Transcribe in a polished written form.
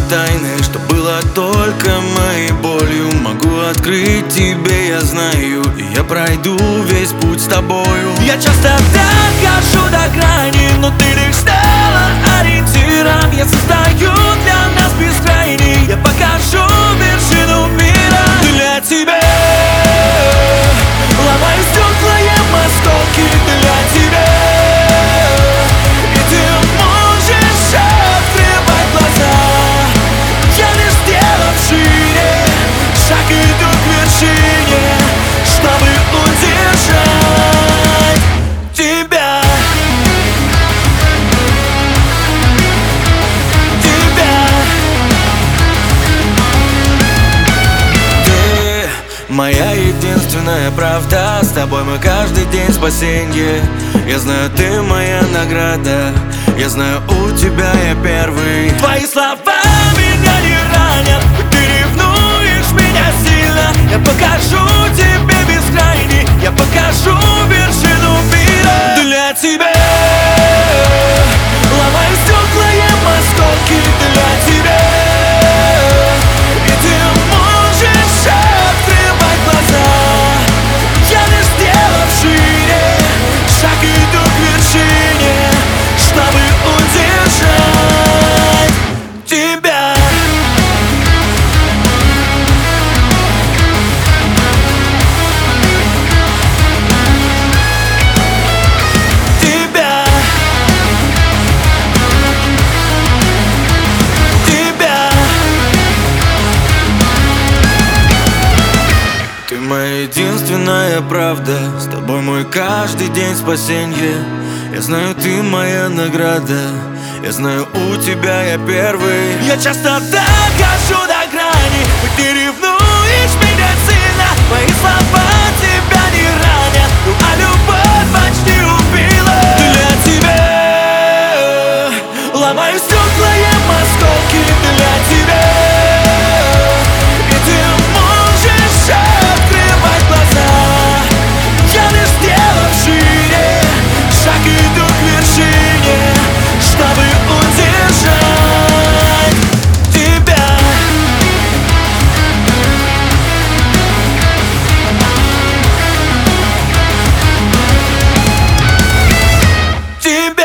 тайны, что было только моей болью, могу открыть тебе, я знаю, и я пройду весь путь с тобою. Я часто дохожу до грани, но ты лишь стала ориентиром. Я создаю для нас бескрайний, я покажу вершину мира для тебя. Ломаю стекла, ем осколки для тебя. И ты можешь открывать глаза. Я лишь сделав шире шаг, иду к вершине, чтобы удержать тебя. Моя единственная правда, с тобой мой каждый день спасенье. Я знаю, ты моя награда, я знаю, у тебя я первый. Твои слова меня не ранят, ты ревнуешь меня сильно. Я покажу тебе бескрайний, я покажу вершину мира для тебя. Ломаю стекла, ем осколки для тебя. И ты можешь открывать глаза. Я лишь сделав шире шаг, иду к вершине, чтобы удержать тебя. Ты моя единственная правда, с тобой мой каждый день спасенье. Я знаю, ты моя награда, я знаю, у тебя я первый. Я часто дохожу до грани, и ты ревнуешь меня сильно. Мои слова тебя не ранят, ну а любовь почти убила для тебя. Ломаю стекла, ем осколки для тебя. И ты можешь открывать глаза. Я лишь сделав шире шаг, иду к вершине, чтобы удержать тебя. Тебя.